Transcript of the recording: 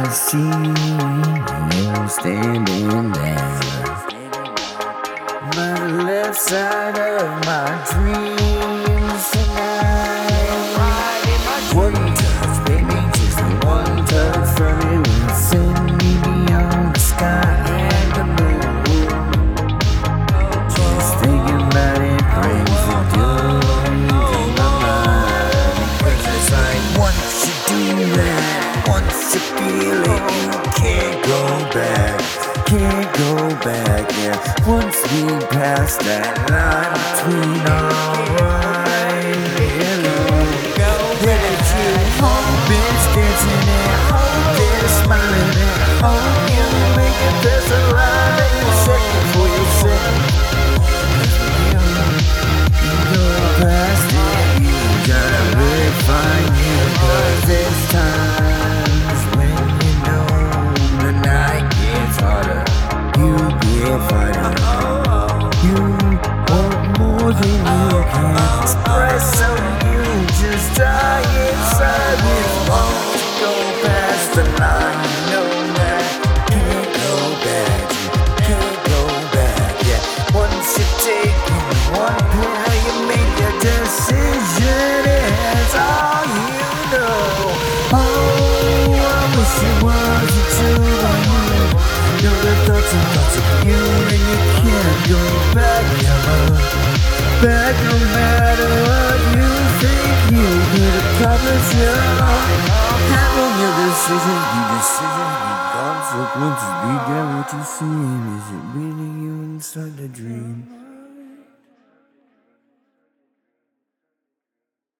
see you standing there by the left side of my dreams tonight. One touch, baby, just one touch from you will send me beyond the sky and the moon. Just thinking about it brings the joy to my mind. 'Cause it's like once you do that, once you feel it, you can't go back. Can't go back, yeah. Once we pass that line between alright, energy, hope it's dancing and hope it's smiling and hope you make it best alive and you're second for yourself. You go past it, you gotta really find it, 'cause there's times when you know the night gets harder. You get fighter. You want more than you can express, so you just die inside with want to go past the line. You know that can't go back, you can't go back. Yeah, once you take one pill, you make a decision. It's all you know. Oh, I wish it wasn't true. Know the thoughts of you and you can't go back, back no matter what you think you could accomplish. Having your decision, your consequences be damn what you see. Is it really you inside the dream?